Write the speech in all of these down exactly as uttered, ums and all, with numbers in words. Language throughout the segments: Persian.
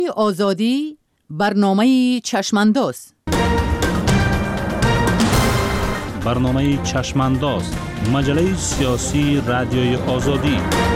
آزادی برنامه چشمانداز. برنامه چشمانداز مجله سیاسی رادیوی آزادی.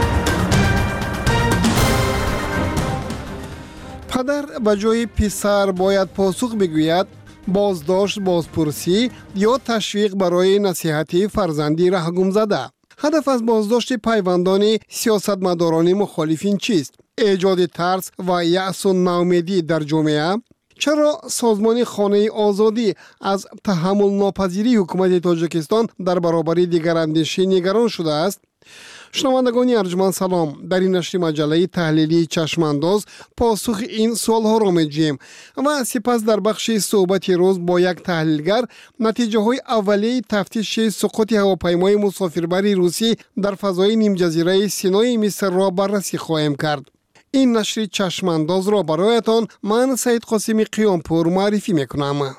پدر به جای پسر باید پاسخ بگوید بازداشت، بازپرسی یا تشویق برای نصیحت فرزندی ره گم زده. هدف از بازداشت پیوندان سیاستمداران مخالفین چیست؟ ایجاد ترس و یأس و ناامیدی در جامعه؟ چرا سازمان خانه آزادی از تحمل ناپذیری حکومت تاجیکستان در برابر دیگر اندیشه نگران شده است؟ شنوندگان ارجمند سلام. در این نشر مجله تحلیلی چشمانداز پاسخ این سوالها را می‌جوییم و سپس در بخش صحبت روز با یک تحلیلگر نتیجه های اولیه تفتیش سقوط هواپیمای مسافربری روسی در فضای نیم جزیره سینای مصر را بررسی خواهیم کرد. این نشر چشمانداز را برایتان من سید قاسمی قیامپور معرفی میکنم.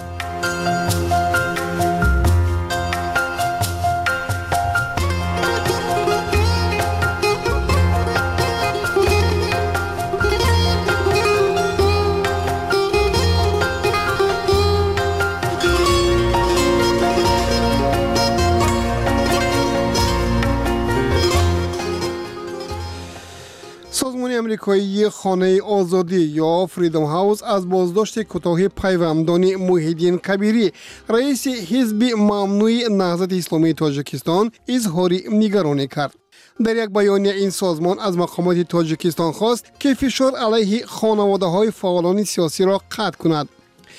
سازمان امریکایی خانه آزادی یا فریدم هاوس از بازداشت کوتاه پیوندان محیدین کبیری رئیس حزب ممنوع نهضت اسلامی تاجیکستان اظهار نگرانی کرد. در یک بیانیه این سازمان از مقامات تاجیکستان خواست که فشار علیه خانواده‌های فعالان سیاسی را قطع کند.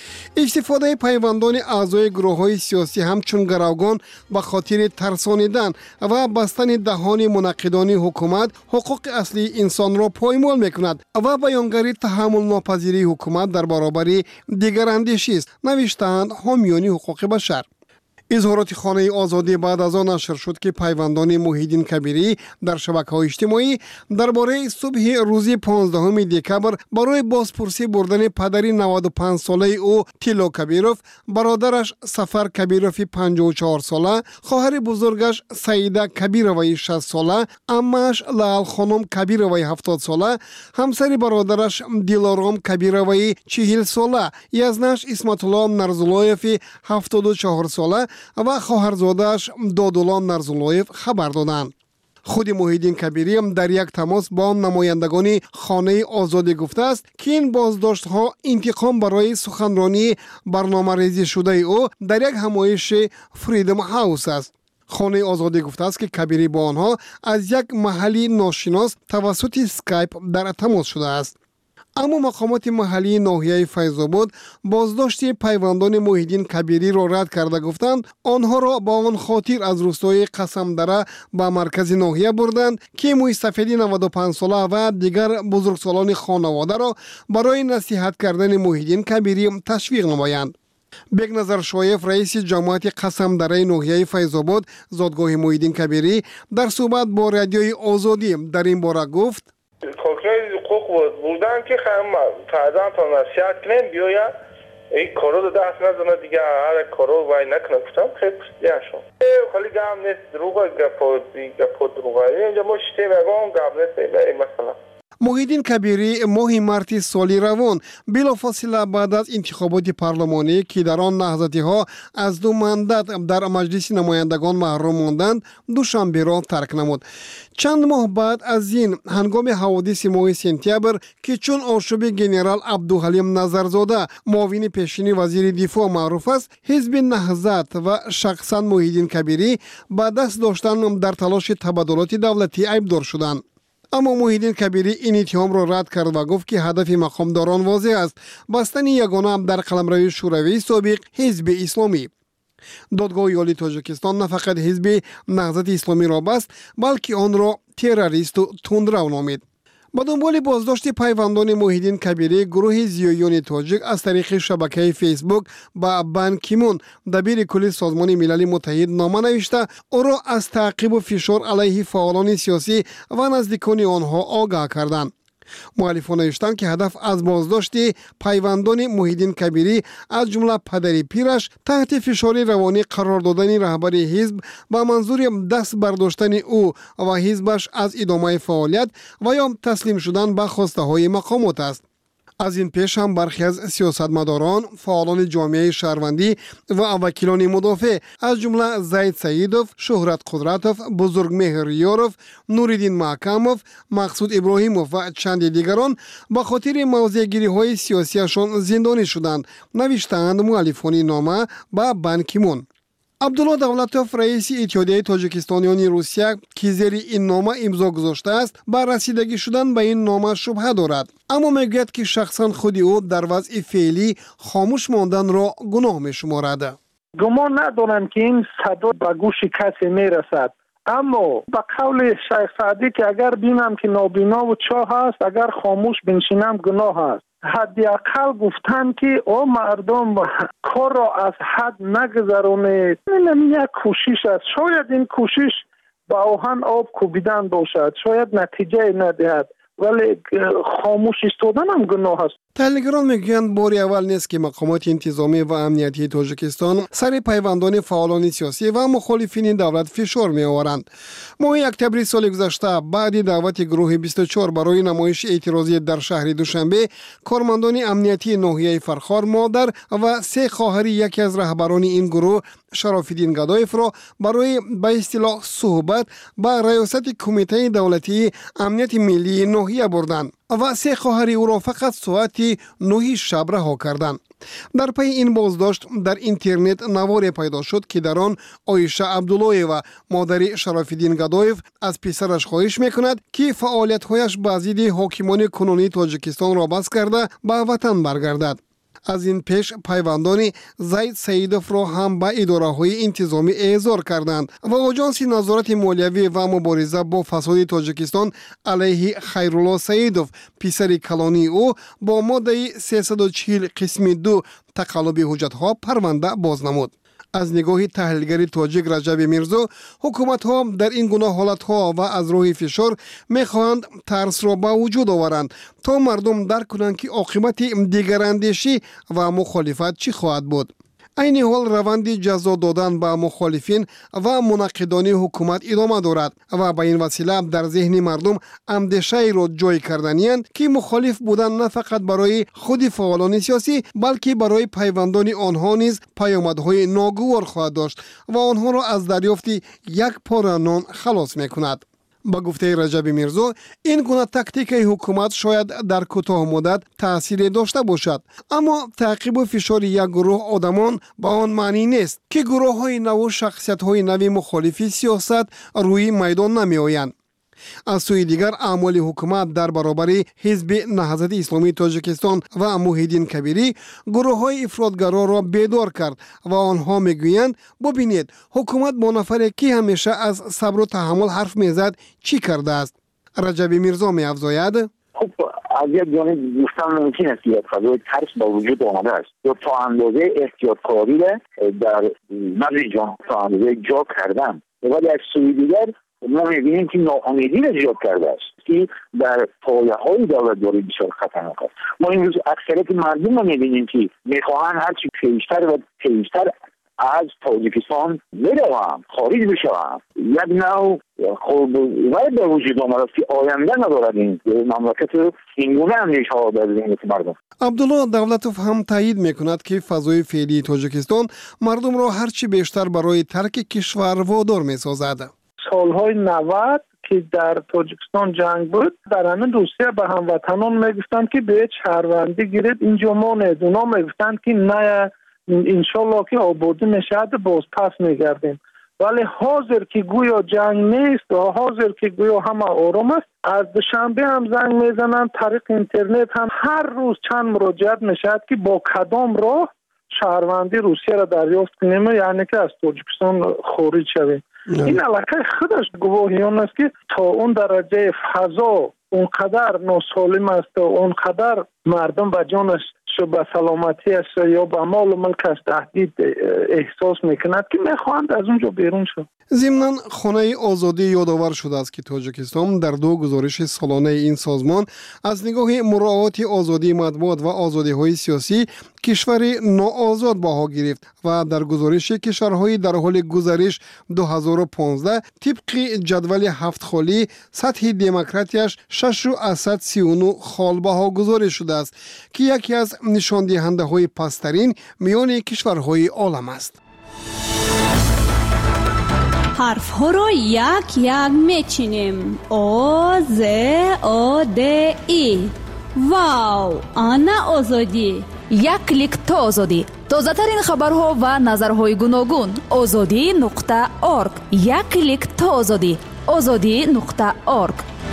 استفاده پیوندان اعضای گروه‌های سیاسی همچون گروگان به خاطر ترسانیدن و بستن دهان مناقضان حکومت حقوق اصلی انسان را پایمال می‌کند و بیانگری تحمل ناپذیری حکومت در برابر دیگر اندیشه است، نوشتند حامیان حقوق بشر. اظهارات خانه آزادی بعد از آن نشر شد که پیوندان محیدین کبیری در شبکه‌های اجتماعی درباره صبح روز پانزدهم دکبر برای بازپرسی بردن پدر نود و پنج ساله او تیلو کبیروف، برادرش سفر کبیروف پنجاه و چهار ساله، خواهر بزرگش سعیده کبیروی شصت ساله، عمه‌اش لال خانم کبیروی هفتاد ساله، همسر برادرش دیلارام کبیروی چهل ساله، یزنش اسمت الله نرزولایف هفتاد و چهار ساله و خواهرزاده‌اش دادولان نرزولایف خبر دادند. خود محیدین کبیری هم در یک تماس با نمایندگان خانه آزادی گفته است که این بازداشت‌ها انتقام برای سخنرانی برنامه‌ریزی شده او در یک همایش فریدم هاوس است. خانه آزادی گفته است که کبیری با آنها از یک محلی ناشناس توسط اسکایپ در تماس شده است. اما مقامات محلی ناحیه فیض‌آباد بازداشت پیوندان محیدین کبیری را رد کرده گفتند آنها را با آن خاطر از روستای قسمدره به مرکز ناحیه بردند که موسفیدی نود و پنج ساله و دیگر بزرگسالان خانواده را برای نصیحت کردن محیدین کبیری تشویق نمایند. بگنظر شایف رئیس جماعت قسمدره ناحیه فیض‌آباد زادگاه محیدین کبیری در صحبت با رادیوی آزادی در این باره گفت حکومت حقوق بودن که خیلی تعداد تا نصیحت کنیم بیاید این کارو رو دست نزنه دیگه هر کارو وای نکنه گفتم خیلی پرسیدن شد خیلی گم نیست دروغ گپ گپ دروغ اینجا ما شته وگان گپ نیست مثلا محیدین کبیری ماه مارس سالی روان بلافاصله بعد از انتخابات پارلمانی که در آن نهضتی ها از دو ماندت در مجلس نمایندگان محروم ماندند دوشنبه را ترک نمود. چند ماه بعد از این هنگام حوادث ماه سپتامبر که چون آشوب گنرال عبدالحلیم نظرزاده معاون پیشین وزیر دفاع معروف است، حزب نهضت و شخصا محیدین کبیری با دست داشتن در تلاش تبادلات دولتی عیبدار شدند. اما محیدین کبیری این اتهام را رد کرد و گفت که هدف مقامداران واضح است، بستن یگانه در قلمرو شوروی سابق حزب اسلامی. دادگاه عالی تاجیکستان نه فقط حزب نهضت اسلامی را بست بلکه آن را تروریست و تندرو نامید. با دنبال بازداشت پیوندان محیدین کبیری، گروه زیایان تاجیک از طریق شبکه فیسبوک با بان کیمون دبیر کل سازمان ملل متحد نامه نوشته او را از تعقیب و فشار علیه فعالان سیاسی و نزدیکان آنها آگاه کردند. مؤلفان نوشتند که هدف از بازداشت پیوندان محیدین کبیری از جمله پدری پیرش تحت فشار روانی قرار دادن رهبر حزب با منظور دست برداشتن او و حزبش از ادامه فعالیت و یا تسلیم شدن به خواسته های مقامات است. از این پیش هم برخی از سیاستمداران، فعالان جامعه شهروندی و وکیلان مدافع از جمله زید سیدوف، شهرت قدرتوف، بزرگمهر ریاروف، نوریدین محکموف، مقصود ابراهیموف و چند دیگران به خاطر موضع‌گیری های سیاسیشان زندانی شدند، نوشتند مؤلفان نامه به بان کی مون. عبدالله دولتوف رئیس اتحادیه تاجیکستانیان روسیه که زیر این نامه امضا گذاشته است بر رسیدگی شدن به این نامه شبهه دارد، اما میگوید که شخصا خود او در وضع فعلی خاموش ماندن را گناه میشمارد. گمان ندارم که این صدا به گوش کسی میرسد، اما به قول شیخ سعدی که اگر بینم که نابینا و چاه است، اگر خاموش بنشینم گناه است. حداقل گفتن که او مردم کار را از حد نگذرونه، این یک کوشش است. شاید این کوشش با آهن آب کوبیدن باشد، شاید نتیجه ندهد، ولی خاموش ایستادن هم گناه است. تحلیلگران میگویند بار اول نیست که مقامات انتظامی و امنیتی تاجیکستان سر پیوندان فعالان سیاسی و مخالفین دولت فشار میآورند. ماه اکتبر سال گذشته بعد دعوت گروه بیست و چهار برای نمایش اعتراضی در شهر دوشنبه، کارمندان امنیتی ناحیه فرخار مادر و سه خواهر یکی از رهبران این گروه، شراف‌الدین گدایف را برای به اصطلاح صحبت به ریاست کمیته دولتی امنیت ملی ناحیه بردند و سه خواهر او را فقط ساعت نه شب رها کردند. در پی این بازداشت در اینترنت نواری پیدا شد که در آن عایشه عبدالله و مادر شراف‌الدین گدایف از پسرش خواهش میکند که فعالیت‌هایش به ضد حاکمان کنونی تاجیکستان را بس کرده به وطن برگردد. از این پیش پیوندان زید سیدوف را هم به اداره های انتظامی احضار کردند و آژانس نظارت مالیوی و مبارزه با فساد تاجیکستان علیه خیرالله سیدوف پسر کلانی او با ماده سیصد و چهل قسم دو تقلب حجت ها پرونده باز نمود. از نگاه تحلیلگر تاجیک رجب میرزا، حکومت ها در این گونه حالت ها و از راه فشار میخواهند ترس را به وجود آورند تا مردم درک کنند که عاقبت دیگراندیشی و مخالفت چی خواهد بود. این حال روند جزا دادن به مخالفین و مناقضان حکومت ادامه دارد و به این وسیله در ذهن مردم اندیشه را جای کردنی‌اند که مخالف بودن نه فقط برای خود فعالان سیاسی بلکه برای پیوندان آنها نیز پیامدهای ناگوار خواهد داشت و آنها را از دریافت یک پاره نان خلاص می‌کند. با گفته رجب میرزا، این گونه تاکتیک حکومت شاید در کوتاه مدت تأثیر داشته باشد، اما تعقیب و فشار یک گروه آدمان با آن معنی نیست که گروه های نو و شخصیت های نوی مخالف سیاست روی میدان نمی آیند. از سوی دیگر اعمال حکومت در برابر حزب نهضت اسلامی تاجیکستان و موحدین کبیری گروه های افراطگرا را بیدار کرد و آنها میگویند ببینید حکومت با نفری که همیشه از صبر و تحمل حرف میزد چی کرده است. رجب میرزا می افزاید خب از یک جانب گفتن ممکن است که فضای ترس با وجود آمده است یا تا اندازه احتیاطکاری در نزد جان تا اندازه جا کردن، ولی از سوی دیگر ما می‌بینیم که ناامیدی را ایجاد کرده است که در پایه‌های دولت داره بسیار خطرناک است. ما امروز اکثریت مردم رو می‌بینیم که می‌خواهند هرچی پیشتر و پیشتر از تاجیکستان بروند، خارج بشوند. یک نوع خب وارد به وجود آمده است که آینده ندارد این مملکت. اینگونه اندیشه‌ها در ذهن مردم. عبدالله دولتوف هم تایید میکند که فضای فعلی تاجیکستان مردم را هرچی بیشتر برای ترک کشور وادار می‌سازد. سالهای نود که در تاجیکستان جنگ بود، در همین روسیه به هموطنان میگفتند که به شهروندی گیرید اینجا مانید. اونا میگفتند که نه انشالله که آبادی میشد باز پس میگردیم. ولی حاضر که گویا جنگ نیست و حاضر که گویا همه آرام است، از دوشنبه هم زنگ میزنند، طریق اینترنت هم هر روز چند مراجعت میشد که با کدام راه شهروندی روسیه را دریافت کنیم، یعنی که از تاجیکستان خارج شویم. این علاقه خودش گواهیان است که تا اون درجه فضا اونقدر ناسالم است و اونقدر مردم به جانش شو به سلامتیش یا به مال و ملکش تهدید احساس میکند که میخواهند از اونجا بیرون شد. ضمناً خانه آزادی یادآور شده است که تاجیکستان در دو گزارش سالانه این سازمان از نگاه مراعات آزادی مطبوعات و آزادی‌های سیاسی کشور ناآزاد بها گرفت و در گزارش کشورهای در حال گزارش دو هزار و پانزده طبق جدول هفت خالی سطح دموکراتیش شش و سی و نه خال بها گزارش شده است که یکی از نشان دهنده های پسترین میان کشورهای عالم است. حرف ها را یک یک میچینیم. او ز او د ای. واو، آنا آزادی. یک کلیک تا آزادی. تازه ترین خبرها و نظرهای گوناگون. آزادی نقطه اورگ. یک کلیک تا آزادی. آزادی نقطه اورگ.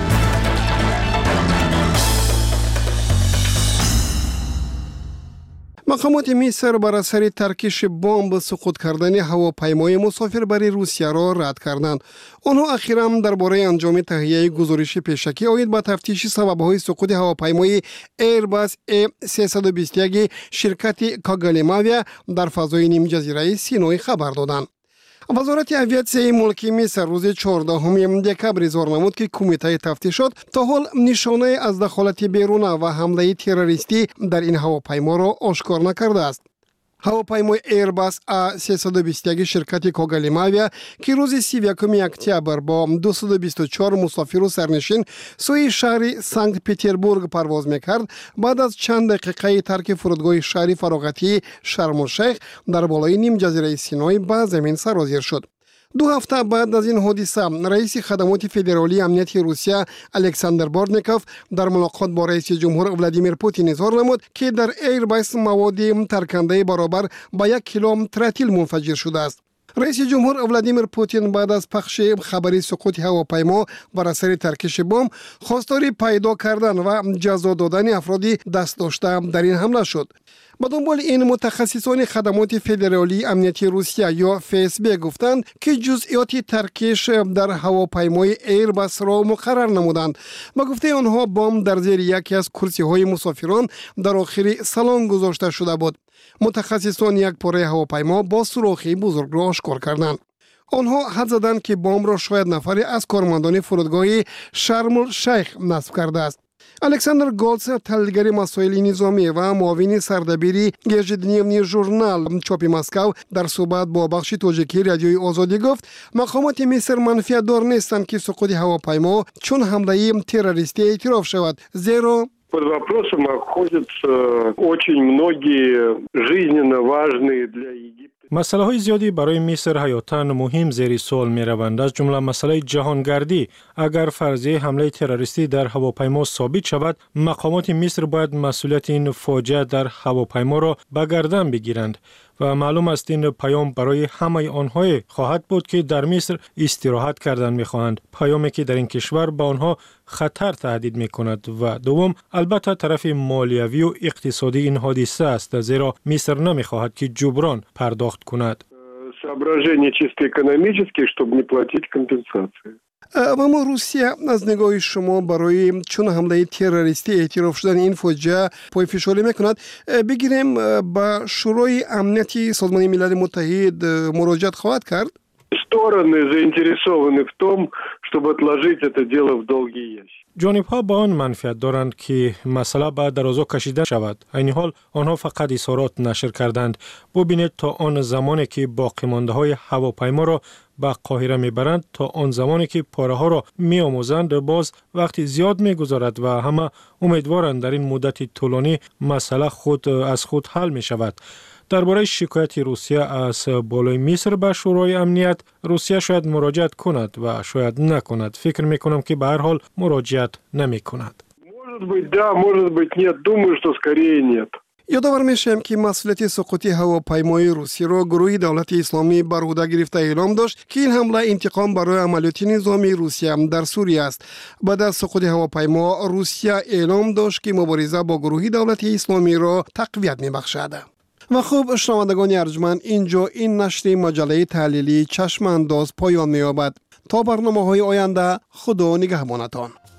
مقامات مصر بر اثر ترکش بمب سقوط کردن هواپیمای مسافربری روسیه را رد کردند. آنها اخیراً درباره انجام تهیه گزارش پیشکی آید با تفتیش سبب‌های سقوط هواپیمای ایرباس ای سیصد و بیست و یک شرکت کاگالیماویا در فضای نیم جزیره سینای خبر دادند. وزارت اویاسیون ملکی مصر روز چهاردهم دکبر اظهار نمود که کمیته تفتیشات تا حال نشانه از دخالت بیرونه و حمله تروریستی در این هواپیما را آشکار نکرده است. هواپیمای ایرباس ای سیصد و بیست و یک شرکت کاگالیماویا که روز سی و یکم اکتبر با دویست و بیست و چهار مسافر و سرنشین سوی شهر سنت پترزبورگ پرواز میکرد، بعد از چند دقیقه ترک فرودگاه شهر فراغتی شرم الشیخ در بالای نیم جزیره سینای به زمین سرازیر شد. دو هفته بعد از این حادثه رئیس خدمات فدرالی امنیتی روسیه الکساندر بورتنیکوف در ملاقات با رئیس جمهور ولادیمیر پوتین اظهار نمود که در ایرباس مواد ترکنده برابر با یک کیلو ترتیل منفجر شده است. رئیس جمهور ولادیمیر پوتین بعد از پخش خبری سقوط هواپیما بر اثر ترکش بمب خواستار پیدا کردن و جزا دادن افرادی دست داشته در این حمله شد. با دنبال این متخصصان خدمات فدرالی امنیتی روسیه یا اف اس بی گفتند که جزئیات ترکش در هواپیمای ایرباس را مقرر نمودند. با گفته آنها بمب در زیر یکی از کرسی های مسافران در آخر سالن گذاشته شده بود. متخصصان یک پاره هواپیما با سوراخی بزرگ را آشکار کردند. آنها حد زدند که بمب را شاید نفری از کارمندان فرودگاه شرم الشیخ نصب کرده است. الکساندر گولتس، تحلیلگر مسائل نظامی و معاون سردبیری گژدنیوی ژورنال چاپ مسکو در صحبت با بخش تاجیکی رادیوی آزادی گفت مقامات مصر منفیت دار نیستند که سقوط هواپیما چون حمله تروریستی اعتراف شود، زیرا под вопросом находятся очень многие жизненно важные для Египта. مسئله های زیادی برای مصر حیاتاً مهم زیر سوال می روند، از جمله مسئله جهانگردی. اگر فرضیه حمله تروریستی در هواپیما ثابت شود، مقامات مصر باید مسئولیت این فاجعه در هواپیما را به گردن بگیرند و معلوم است این پیام برای همه آنها خواهد بود که در مصر استراحت کردن می خواهند، پیامی که در این کشور به آنها خطر تهدید می کند. و دوم البته طرف مالیوی و اقتصادی این حادثه است، زیرا مصر نمی خواهد که جبران پرداخت کند. соображения чисто экономические, чтобы не платить компенсации. و اما روسیه از نگاه شما برای چون حمله تروریستی اعتراف شدن این فاجعه پای فشاری میکند، بگیریم با شورای امنیتی سازمان ملل متحد مراجعت خواهد کرد؟ Стороны заинтересованы в том, чтобы отложить это дело в долгий ящик. جانب‌ها با آن منفعت دارند که مسئله به درازا کشیده شود. این حال آنها فقط اظهارات نشر کردند. ببینید تا آن زمانی که باقی مانده های هواپیما را به قاهره میبرند تا آن زمانی که پاره ها را میآموزند باز وقتی زیاد میگذارد و همه امیدوارند در این مدت طولانی مسئله خود از خود حل می شود. درباره شکایت روسیه از بالای مصر به شورای امنیت، روسیه شاید مراجعت کند و شاید نکند. فکر می کنم که به هر حال مراجعت نمی کند. Может быть, да, может быть, нет. Думаю, что скорее нет. یادآور میشم که مسئولیت سقوط هواپیمای روسی را گروه دولت اسلامی بر عهده گرفته اعلام داشت که این حمله انتقام برای عملیات نظامی روسیه در سوریه است. بعد از سقوط هواپیما روسیه اعلام داشت که مبارزه با گروه دولت اسلامی را تقویت میبخشد. و خوب شنوندگان ارجمند، اینجا این نشر مجله تحلیلی چشم انداز پایان می‌یابد. تا برنامه‌های آینده خدا نگهبانتان.